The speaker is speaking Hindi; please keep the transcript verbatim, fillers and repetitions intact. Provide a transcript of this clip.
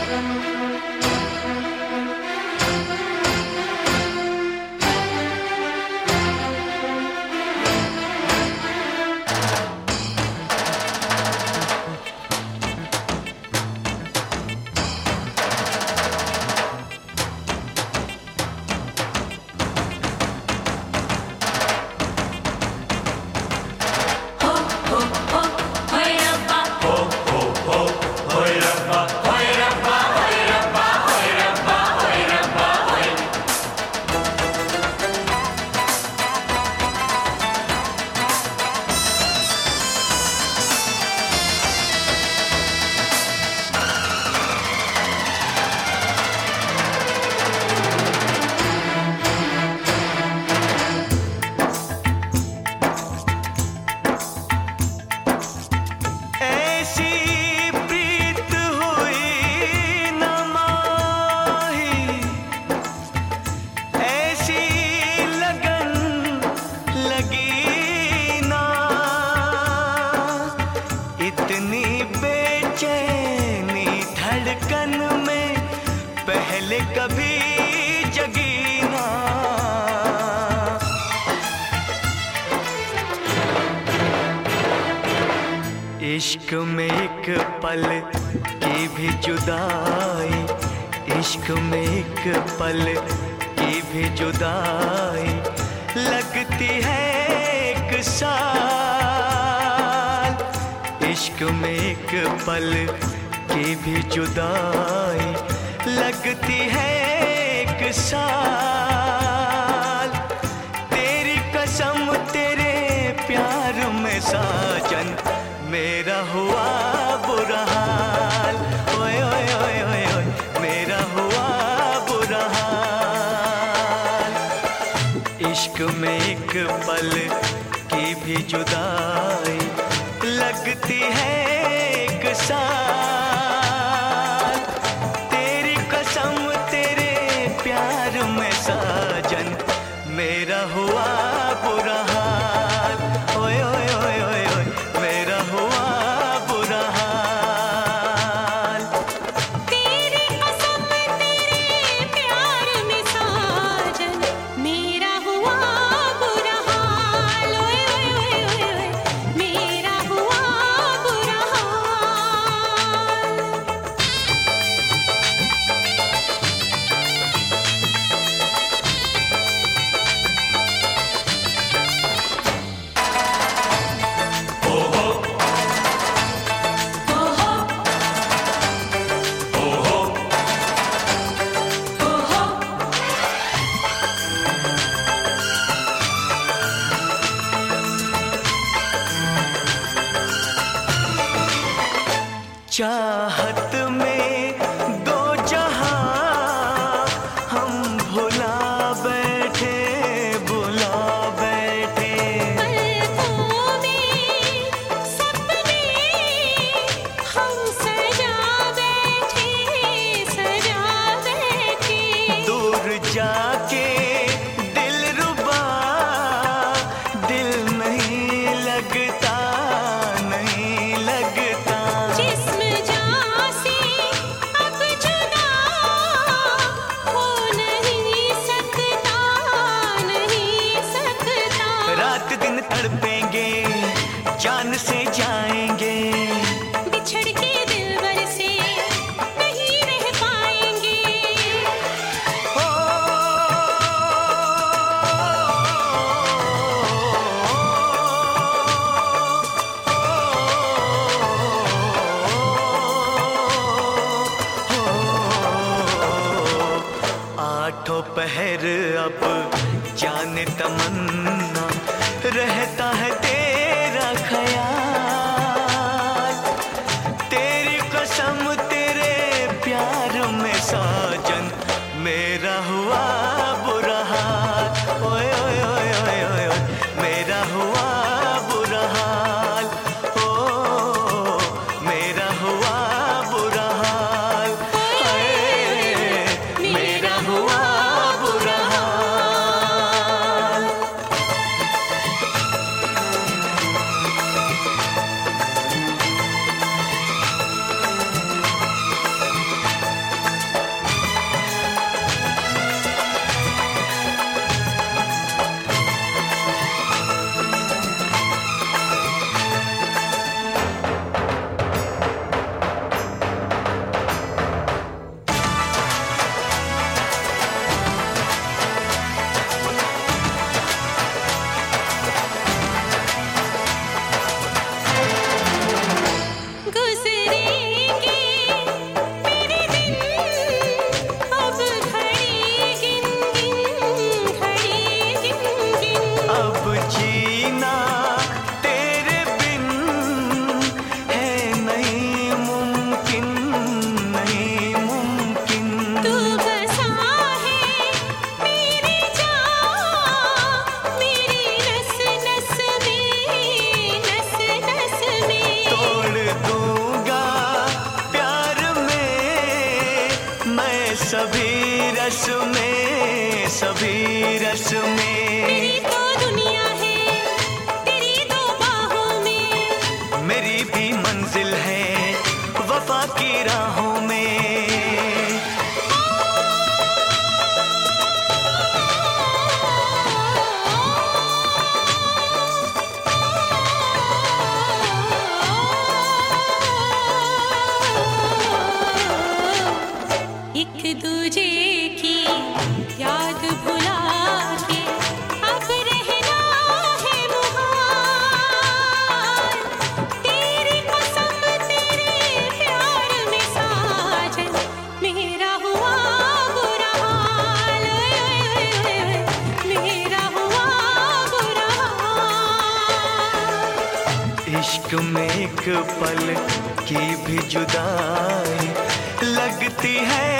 कभी जगी ना। इश्क में एक पल की भी जुदाई, इश्क में एक पल की भी जुदाई लगती है एक साल। इश्क में एक पल की भी जुदाई लगती है एक साल। तेरी कसम तेरे प्यार में साजन मेरा हुआ बुरा हाल। ओए ओए ओए ओए ओए मेरा हुआ बुरा हाल। इश्क में एक पल की भी जुदाई लगती है एक साल। तेरी कसम तेरे प्यार में साजन मेरा हुआ बुरा हाल। ओए ओए ओए ओए ओए मेरा हुआ बुरा हाल। तेरी कसम तेरे प्यार में साजन मेरा हुआ बुरा हाल। ओए ओए ओए ओए मेरा हुआ बुरा हाल। चाहत में दो जहां हम भुला बैठे भुला बैठे। पलकों में सपने हम सजा बैठे सजा बैठे। दूर जाके दिलरुबा दिल नहीं लगता नहीं लगता। जिस्म जान से अब जुदा हो नहीं सकता नहीं सकता। रात दिन तड़पेंगे जान से जाएंगे। बिछड़ के दिलबर से नहीं रह पाएंगे। ओ, आठों पहर अब जाने तमन्ना रहता है तेरा ख्याल। तेरी कसम तेरे प्यार में साजन मेरा हुआ बुरा हाल। ओए ओए ओए ओए ओए ओए मेरा हुआ बुरा हाल। ओ मेरा हुआ बुरा हाल। हाय मेरा हुआ बुरा हाल। सभी रस्में, सभी रस्में। मेरी तो दुनिया है तेरी दो बाहों में, मेरी भी मंजिल है वफा की राहों में। एक दूजे की याद भुला के अब रहना है मुहाल। तेरी कसम तेरे प्यार में साजन मेरा हुआ बुरा हाल, मेरा हुआ बुरा हाल। इश्क में एक पल की भी जुदाई लगती है